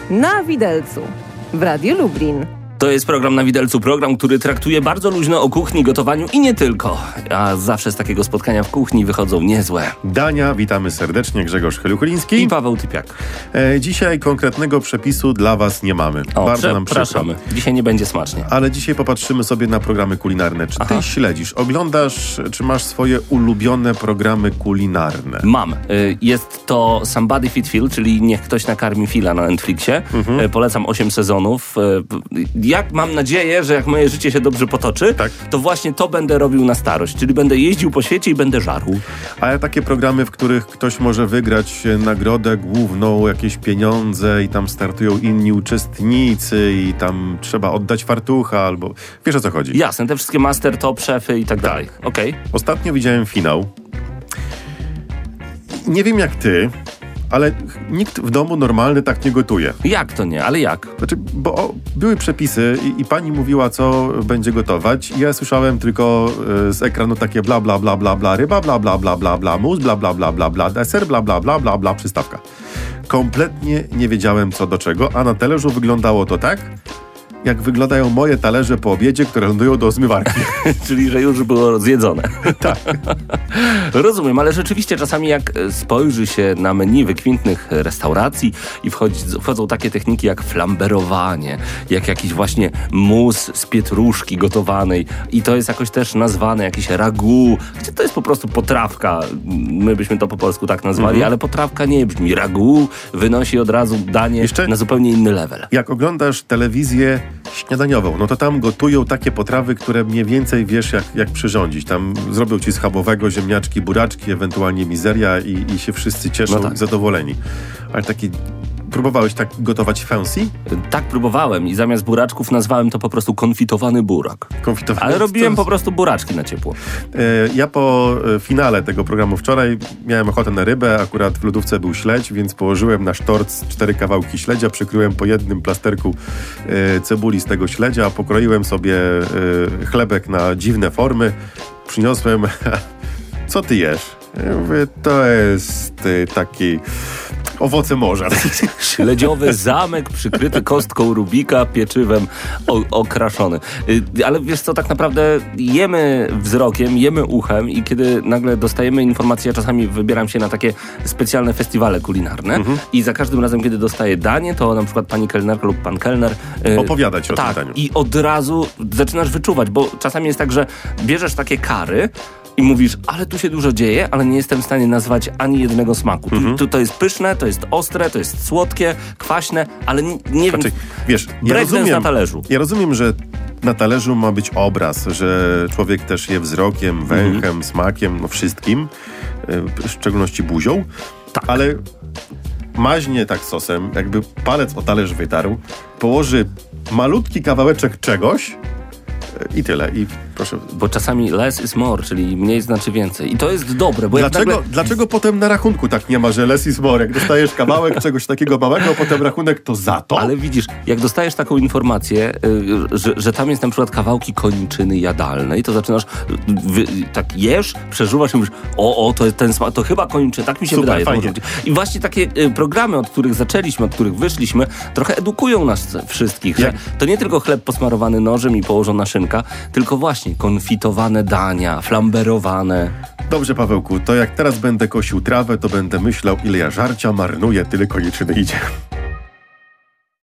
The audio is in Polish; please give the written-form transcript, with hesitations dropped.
Na widelcu w Radiu Lublin. To jest program Na Widelcu, program, który traktuje bardzo luźno o kuchni, gotowaniu i nie tylko. A zawsze z takiego spotkania w kuchni wychodzą niezłe dania. Witamy serdecznie, Grzegorz Heluchuliński i Paweł Typiak. Dzisiaj konkretnego przepisu dla was nie mamy. Bardzo nam przykro. Dzisiaj nie będzie smacznie. Ale dzisiaj popatrzymy sobie na programy kulinarne. Czy ty śledzisz, oglądasz, czy masz swoje ulubione programy kulinarne? Mam. Jest to Somebody Feed Phil, czyli Niech ktoś nakarmi Phila na Netflixie. Polecam 8 sezonów. Mam nadzieję, że jak moje życie się dobrze potoczy, to właśnie to będę robił na starość. Czyli będę jeździł po świecie i będę żarł. A ja takie programy, w których ktoś może wygrać nagrodę główną, jakieś pieniądze i tam startują inni uczestnicy i tam trzeba oddać fartucha albo... Wiesz, o co chodzi? Jasne, te wszystkie master, top, szefy i tak dalej. Okej. Ostatnio widziałem finał. Nie wiem jak ty, ale nikt w domu normalny tak nie gotuje. Jak to nie? Ale jak? Znaczy, bo były przepisy i pani mówiła, co będzie gotować. I ja słyszałem tylko z ekranu takie bla, bla, bla, bla, bla, ryba, bla, bla, bla, bla, bla, mus, bla, bla, bla, bla, bla, deser, bla, bla, bla, bla, bla, przystawka. Kompletnie nie wiedziałem, co do czego, a na talerzu wyglądało to tak, jak wyglądają moje talerze po obiedzie, które lądują do zmywarki. Czyli, że już było zjedzone. Tak. Rozumiem, ale rzeczywiście czasami jak spojrzy się na menu wykwintnych restauracji i wchodzą takie techniki jak flamberowanie, jak jakiś właśnie mus z pietruszki gotowanej i to jest jakoś też nazwane, jakieś ragu, gdzie to jest po prostu potrawka. My byśmy to po polsku tak nazwali, ale potrawka nie brzmi. Ragu wynosi od razu danie na zupełnie inny level. Jak oglądasz telewizję śniadaniową, no to tam gotują takie potrawy, które mniej więcej wiesz jak przyrządzić. Tam zrobią ci schabowych ziemniaczki, buraczki, ewentualnie mizeria i się wszyscy cieszą i zadowoleni. Ale taki... Próbowałeś tak gotować fancy? Tak, próbowałem i zamiast buraczków nazwałem to po prostu konfitowany burak. Konfitowany? Ale robiłem po prostu buraczki na ciepło. Ja po finale tego programu wczoraj miałem ochotę na rybę, akurat w lodówce był śledź, więc położyłem na sztorc 4 kawałki śledzia, przykryłem po jednym plasterku cebuli z tego śledzia, pokroiłem sobie chlebek na dziwne formy, przyniosłem... Co ty jesz? Ja mówię, to jest taki... Owoce morza. Śledziowy zamek przykryty kostką Rubika, pieczywem okraszony. Ale wiesz co, tak naprawdę jemy wzrokiem, jemy uchem i kiedy nagle dostajemy informacje, ja czasami wybieram się na takie specjalne festiwale kulinarne i za każdym razem, kiedy dostaję danie, to na przykład pani kelnerka lub pan kelner opowiada ci o tym daniu. I od razu zaczynasz wyczuwać, bo czasami jest tak, że bierzesz takie kary i mówisz, ale tu się dużo dzieje, ale nie jestem w stanie nazwać ani jednego smaku. To jest pyszne, to jest ostre, to jest słodkie, kwaśne, ale nie wiem. Wiesz, na talerzu. Ja rozumiem, że na talerzu ma być obraz, że człowiek też je wzrokiem, węchem, smakiem, no wszystkim, w szczególności buzią, ale maźnie tak sosem, jakby palec o talerz wytarł, położy malutki kawałeczek czegoś, i tyle. I proszę. Bo czasami less is more, czyli mniej znaczy więcej. I to jest dobre. Bo Dlaczego potem na rachunku tak nie ma, że less is more? Jak dostajesz kawałek czegoś takiego małego, a potem rachunek to za to? Ale widzisz, jak dostajesz taką informację, że tam jest na przykład kawałki kończyny jadalnej, to zaczynasz tak jesz, przeżuwasz i mówisz, to jest ten smak, to chyba kończy, tak mi się wydaje. Fajnie. I właśnie takie programy, od których zaczęliśmy, od których wyszliśmy, trochę edukują nas wszystkich, że to nie tylko chleb posmarowany nożem i położona szynka, tylko właśnie konfitowane dania, flamberowane. Dobrze, Pawełku, to jak teraz będę kosił trawę, to będę myślał, ile ja żarcia marnuję, tyle koniczyny idzie.